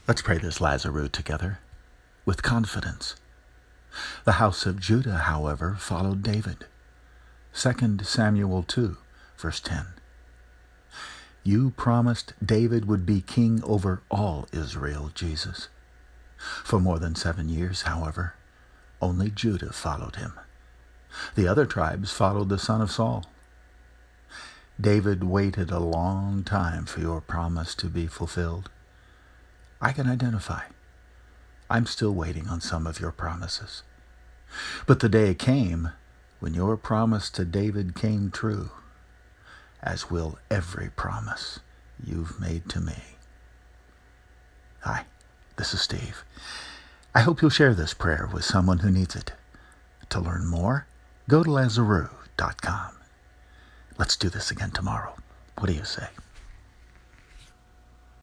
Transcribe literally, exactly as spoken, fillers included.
Let's pray this Lazarus together with confidence. The house of Judah, however, followed David. Second Samuel two, verse ten. You promised David would be king over all Israel, Jesus. For more than seven years, however, only Judah followed him. The other tribes followed the son of Saul. David waited a long time for your promise to be fulfilled. I can identify. I'm still waiting on some of your promises. But the day came when your promise to David came true, as will every promise you've made to me. Hi, this is Steve. I hope you'll share this prayer with someone who needs it. To learn more, go to Lazarus dot com. Let's do this again tomorrow. What do you say?